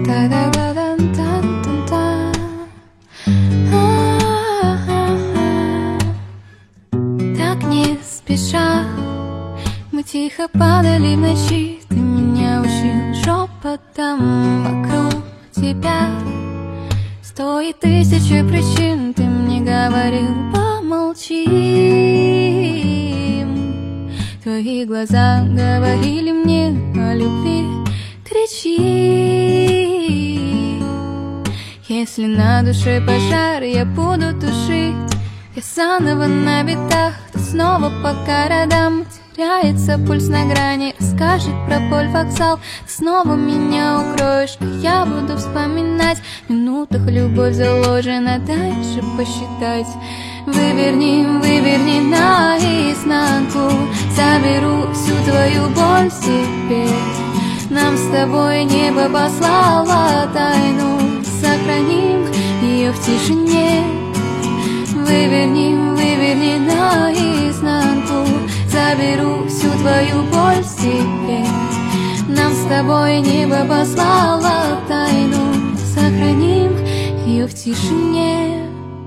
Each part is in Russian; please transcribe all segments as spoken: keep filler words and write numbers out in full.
Так не спеша мы тихо падали в ночи. Ты меня учил шепотом вокруг тебя. Сто и тысячи причин ты мне говорил, помолчи. Твои глаза говорили мне о любви, кричи. Если на душе пожар, я буду тушить. Я заново на битах, ты снова по городам. Теряется пульс на грани, расскажет про боль вокзал. Ты снова меня укроешь, а я буду вспоминать. В минутах любовь заложена, дальше посчитать. Выверни, выверни наизнанку, заберу всю твою боль себе. Нам с тобой небо послало тайну, сохраним ее в тишине. Выверни, выверни наизнанку, заберу всю твою боль себе. Нам с тобой небо послало тайну, сохраним ее в тишине.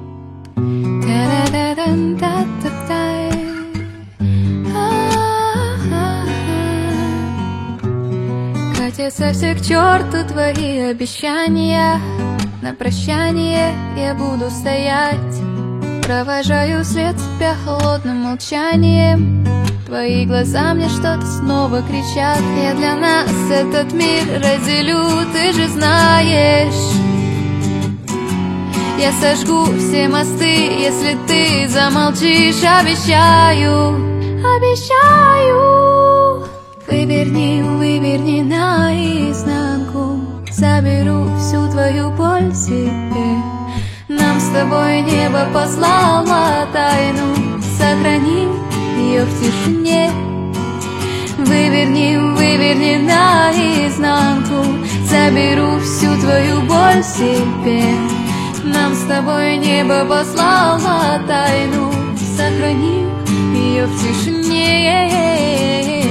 Катятся все к черту твои обещания. На прощание я буду стоять. Провожаю вслед тебя холодным молчанием. Твои глаза мне что-то снова кричат. Я для нас этот мир разделю, ты же знаешь. Я сожгу все мосты, если ты замолчишь. Обещаю, обещаю. Выверни, выверни наизнанку, заберу всю твою боль себе. Нам с тобой небо послало тайну, сохраним ее в тишине. Выверни, выверни наизнанку, заберу всю твою боль себе. Нам с тобой небо послало тайну, сохраним ее в тишине.